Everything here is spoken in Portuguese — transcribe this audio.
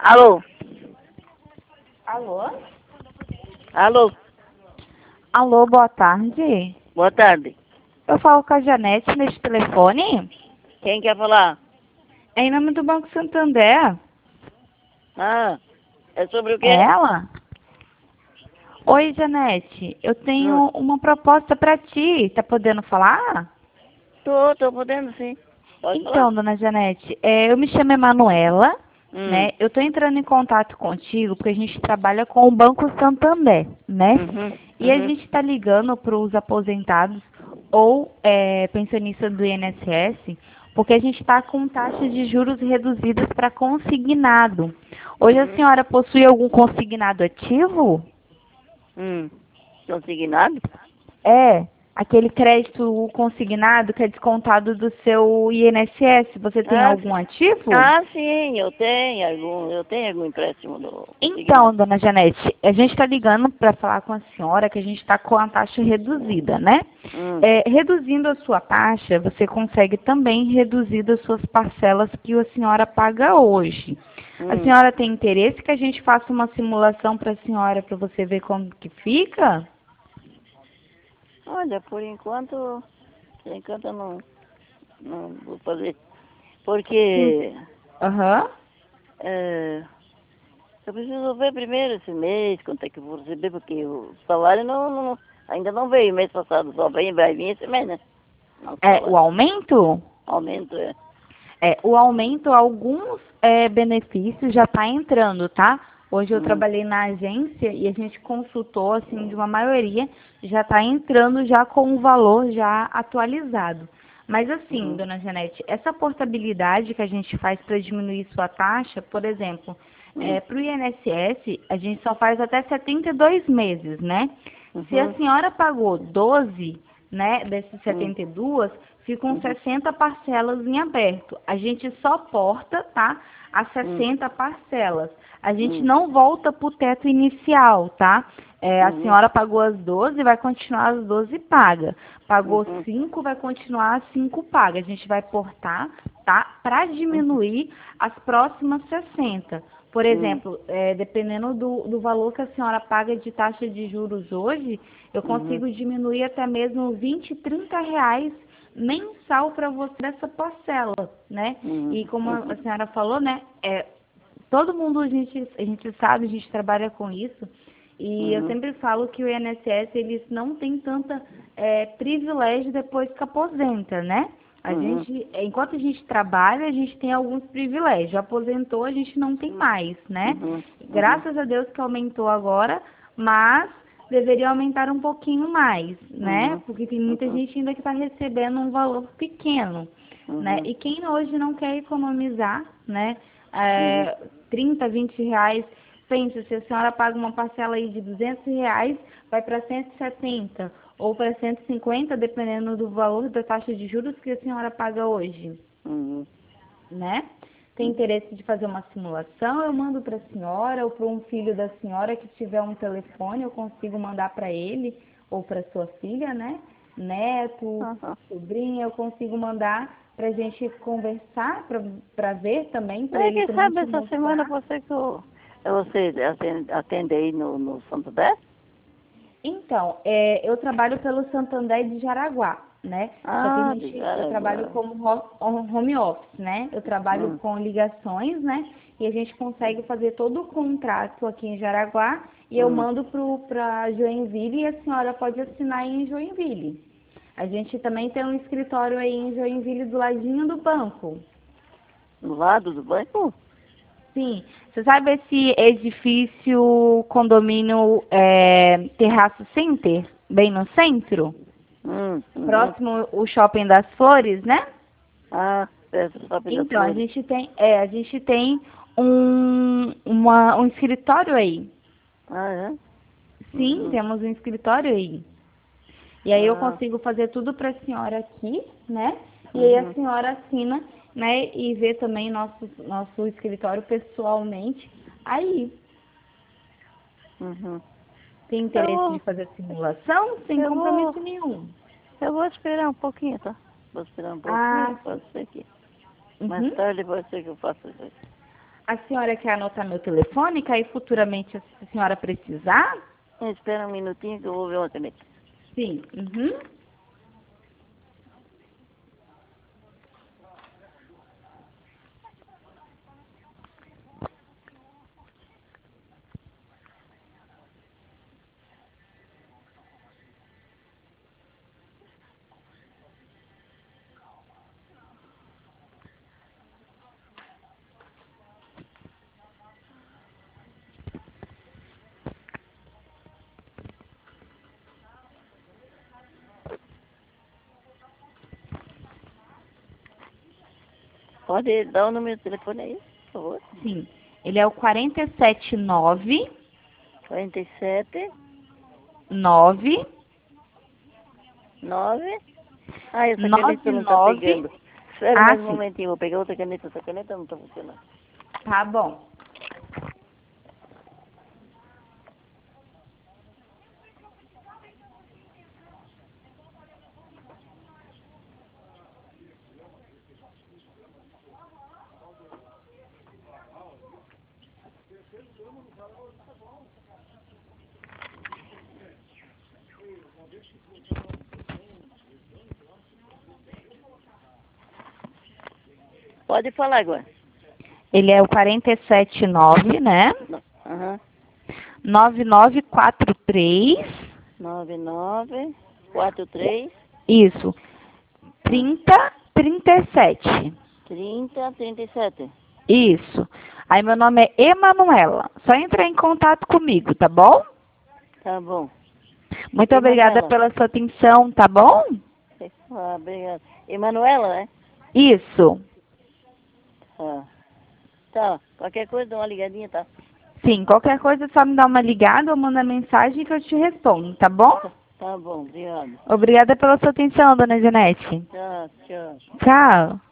Alô? Alô? Alô? Alô, boa tarde. Boa tarde. Eu falo com a Janete neste telefone. Quem quer falar? É em nome do Banco Santander. Ah, é sobre o É quê? ela? Oi, Janete. Eu Hum. tenho uma proposta para ti. Tá podendo falar? Tô podendo sim. Pode falar. Então, dona Janete, eu me chamo Emanuela, Hum. né? Eu tô entrando em contato contigo porque a gente trabalha com o Banco Santander, né? Uhum. E a Uhum. gente está ligando para os aposentados ou pensionistas do INSS, porque a gente está com taxas de juros reduzidas para consignado. Hoje a Uhum. senhora possui algum consignado ativo? Hum. Consignado? É, aquele crédito consignado que é descontado do seu INSS. Você tem Ah, algum ativo? sim, eu tenho algum empréstimo do Então, consignado. dona Janete, a gente está ligando para falar com a senhora que a gente está com a taxa reduzida, né? Hum. Reduzindo a sua taxa, você consegue também reduzir as suas parcelas que a senhora paga hoje. A Hum. senhora tem interesse que a gente faça uma simulação para a senhora para você ver como que fica? Olha, por enquanto eu não vou fazer. Porque Aham. é, eu preciso ver primeiro esse mês, quanto é que eu vou receber, porque o salário ainda não veio mês passado, só vai vir esse mês, né? Não O salário. aumento? Aumento é. O aumento, alguns benefícios já está entrando, tá? Hoje eu Hum, trabalhei na agência e a gente consultou, assim, de uma maioria, já está entrando já com o valor já atualizado. Mas assim, uhum, dona Janete, essa portabilidade que a gente faz para diminuir sua taxa, por exemplo, hum, para o INSS, a gente só faz até 72 meses, né? Se a uhum, senhora pagou 12, né, desses hum, 72, ficam uhum, 60 parcelas em aberto. A gente só porta, tá, as hum, 60 parcelas. A gente hum, não volta para o teto inicial, tá? A uhum, senhora pagou as 12, vai continuar as 12 paga. Pagou uhum, 5, vai continuar as 5 paga. A gente vai portar, tá, para uhum, diminuir as próximas 60. Por hum, exemplo, dependendo do valor que a senhora paga de taxa de juros hoje, eu uhum, consigo diminuir até mesmo 20, 30 reais mensal para você dessa parcela, né? uhum, E como a uhum, senhora falou, né? Todo mundo a gente sabe, a gente trabalha com isso. E eu uhum, sempre falo que o INSS, eles não têm tanta privilégio depois que aposenta, né? A uhum, gente, enquanto a gente trabalha, a gente tem alguns privilégios. Aposentou, a gente não tem mais, né? uhum, uhum, Graças a Deus que aumentou agora, mas deveria aumentar um pouquinho mais, né? uhum, Porque tem muita uhum, gente ainda que está recebendo um valor pequeno, né? uhum, E quem hoje não quer economizar, né? uhum, 30, 20 reais, pensa, se a senhora paga uma parcela aí de 200 reais, vai para 170 ou para 150, dependendo do valor da taxa de juros que a senhora paga hoje, uhum, né? Tem interesse de fazer uma simulação? Eu mando para a senhora ou para um filho da senhora que tiver um telefone, eu consigo mandar para ele ou para sua filha, né? Neto, uhum. sobrinha, eu consigo mandar para a gente conversar, para ver também, para É, ele quem também sabe te essa semana mostrar. você atende aí no Santander? Então, eu trabalho pelo Santander de Jaraguá, né? Só que Ah, de eu trabalho Jaraguá. como home office, né? Eu trabalho Hum, com ligações, né? E a gente consegue fazer todo o contrato aqui em Jaraguá e eu hum. mando para Joinville e a senhora pode assinar aí em Joinville. A gente também tem um escritório aí em Joinville do ladinho do banco. Do lado do banco? Sim, você sabe esse edifício condomínio Terraço Center, bem no centro? Uhum. Próximo o Shopping das Flores, né? Ah, essa Shopping das Então, Flores. a gente tem um escritório aí. Ah, é? Sim, Uhum. temos um escritório aí. E aí eu Ah, consigo fazer tudo para a senhora aqui, né? E aí a uhum. senhora assina, né? E vê também nosso escritório pessoalmente. Aí, Uhum. tem Eu interesse de vou, fazer simulação? Sem eu vou, compromisso nenhum. eu vou esperar um pouquinho, tá? Vou esperar um pouquinho, Ah, pode ser que mais uhum. tarde pode ser que eu faça isso. A senhora quer anotar meu telefone, que aí futuramente, se a senhora precisar? Espera um minutinho que eu vou ver uma caneta. Sim. Uhum. Pode dar o número do telefone aí, por favor. Sim. Ele é o 479 47 9 9. Ah, essa caneta não tá 99. pegando. Espera Ah, mais um sim. momentinho, vou pegar outra caneta. Essa caneta não tá funcionando. Tá bom. Pode falar agora. Ele é o 479, né? Aham. 9943. 9943 Isso. 3037. 3037. Isso. Aí meu nome é Emanuela. Só entrar em contato comigo, tá bom? Tá bom. Muito obrigada Emanuela. pela sua atenção, tá bom? Ah, obrigado. Emanuela, né? Isso. Ah. Tá. Qualquer coisa, dá uma ligadinha, tá? Sim, qualquer coisa é só me dar uma ligada ou manda mensagem que eu te respondo, tá bom? Tá bom, obrigado. Obrigada pela sua atenção, dona Janete. Tchau, tchau. Tchau.